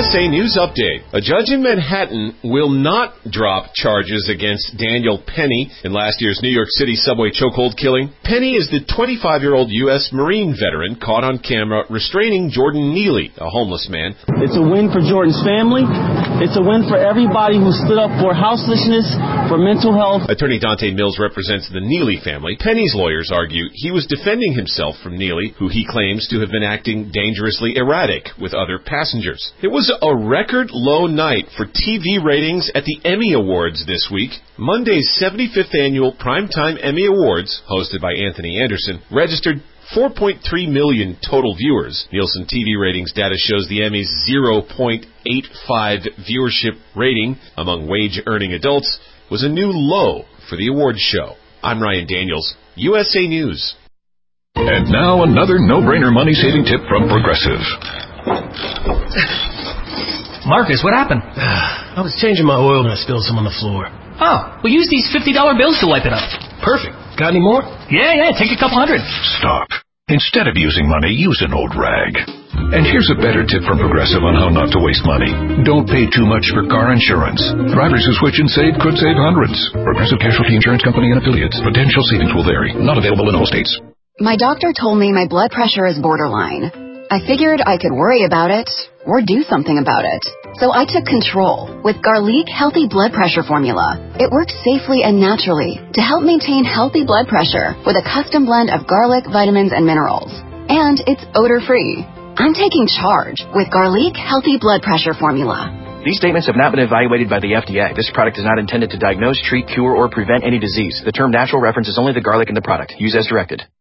USA News Update. A judge in Manhattan will not drop charges against Daniel Penny in last year's New York City subway chokehold killing. Penny is the 25-year-old U.S. Marine veteran caught on camera restraining Jordan Neely, a homeless man. It's a win for Jordan's family. It's a win for everybody who stood up for houselessness, for mental health. Attorney Dante Mills represents the Neely family. Penny's lawyers argue he was defending himself from Neely, who he claims to have been acting dangerously erratic with other passengers. It was a record low night for TV ratings at the Emmy Awards this week. Monday's 75th annual Primetime Emmy Awards, hosted by Anthony Anderson, registered 4.3 million total viewers. Nielsen TV ratings data shows the Emmys' 0.85 viewership rating among wage-earning adults was a new low for the awards show. I'm Ryan Daniels, USA News. And now another no-brainer money-saving tip from Progressive. Marcus, what happened? I was changing my oil and I spilled some on the floor. Oh, well, use these $50 bills to wipe it up. Perfect. Got any more? Yeah, take a couple hundred. Stop. Instead of using money, use an old rag. And here's a better tip from Progressive on how not to waste money. Don't pay too much for car insurance. Drivers who switch and save could save hundreds. Progressive Casualty Insurance Company and affiliates. Potential savings will vary. Not available in all states. My doctor told me my blood pressure is borderline. I figured I could worry about it or do something about it. So I took control with Garlic Healthy Blood Pressure Formula. It works safely and naturally to help maintain healthy blood pressure with a custom blend of garlic, vitamins, and minerals. And it's odor-free. I'm taking charge with Garlic Healthy Blood Pressure Formula. These statements have not been evaluated by the FDA. This product is not intended to diagnose, treat, cure, or prevent any disease. The term natural references only the garlic in the product. Use as directed.